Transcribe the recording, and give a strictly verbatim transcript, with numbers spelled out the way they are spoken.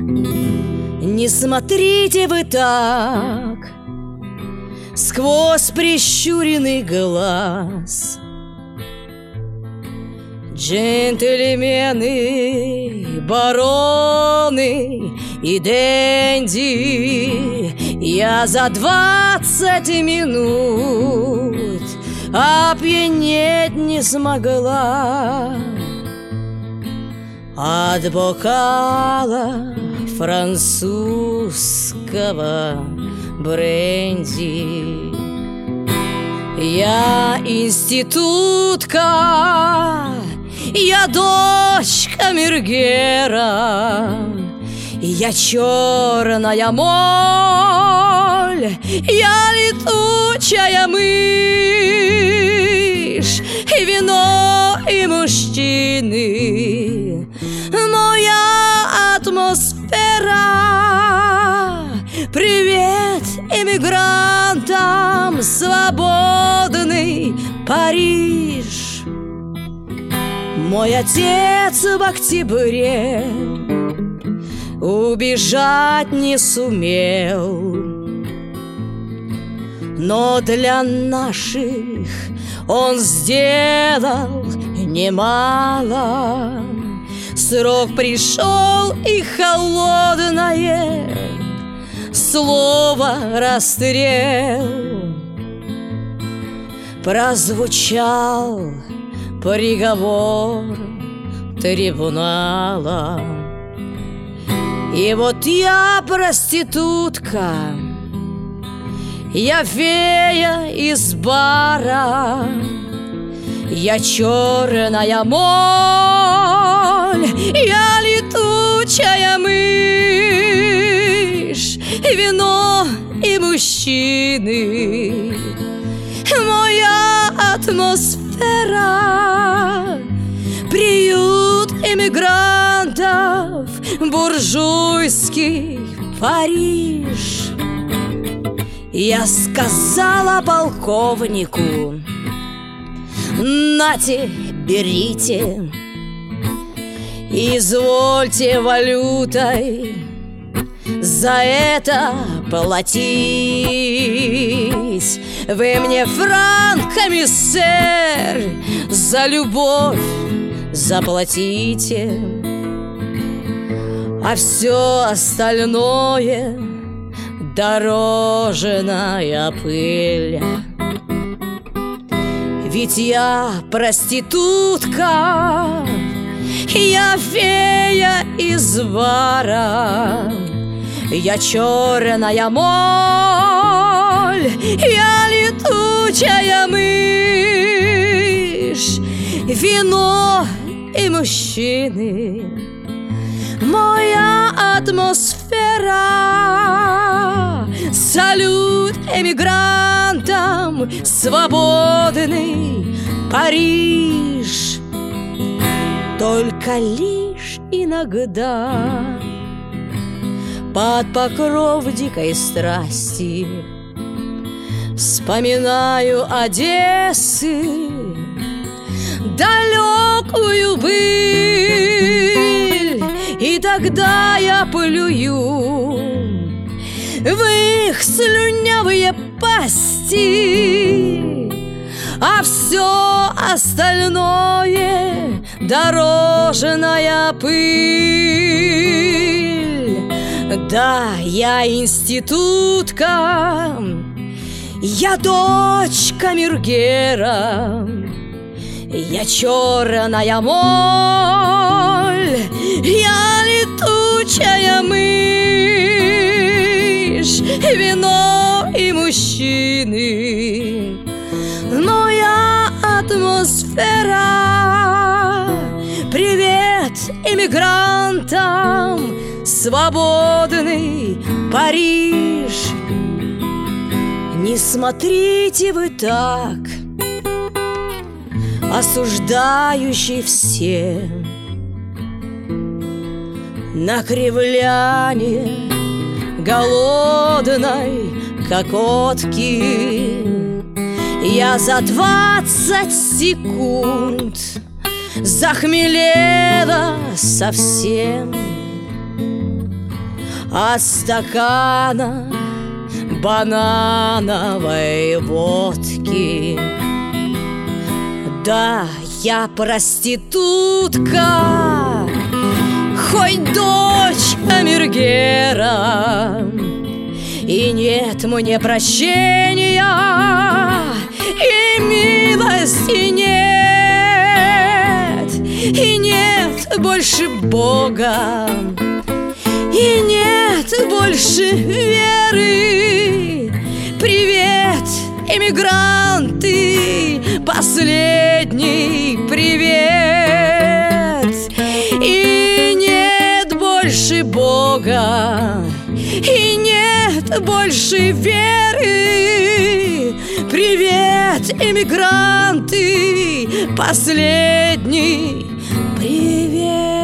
Не смотрите вы так сквозь прищуренный глаз. Джентльмены, бароны и денди, я за двадцать минут опьянеть не смогла от бокала французского бренди. Я институтка, я дочка Мергера, я черная моль, я летучая мышь, и вино, и мужчины, моя атмосфера. Привет эмигрантам, свободный Париж. Мой отец в октябре убежать не сумел, но для наших он сделал немало. Срок пришел, и холодное слово расстрел прозвучал приговор трибунала. И вот я проститутка, я фея из бара, я черная моль, я летучая мышь, и вино, и мужчины, моя атмосфера. Приют эмигрантов, буржуйский Париж. Я сказала полковнику: нате, берите, извольте валютой за это платить. Вы мне франками, сэр, за любовь заплатите, а все остальное дорожная пыль. Ведь я проститутка, я фея из бара, я черная моль, я летучая мышь, вино и мужчины, моя атмосфера. Салют эмигрантам, свободный Париж. Только лишь иногда под покров дикой страсти вспоминаю Одессы далекую быль, и тогда я плюю в их слюнявые пасти, а все остальное дорожная пыль. Да, я институтка, я дочка Мергера, я черная моль, я летучая мышь, вино и мужчины, моя атмосфера. Привет эмигрантам, свободный Париж. Не смотрите вы так, осуждающий все, на кривляние голодной кокотки. Я за двадцать секунд захмелела совсем. от стакана банановой водки. Да, я проститутка, хоть дочь камергера, и нет мне прощения, и милости нет, и нет больше Бога, и нет больше веры. Привет, эмигранты, последний привет. И нет больше Бога, и нет больше веры. Привет, эмигранты, последний привет.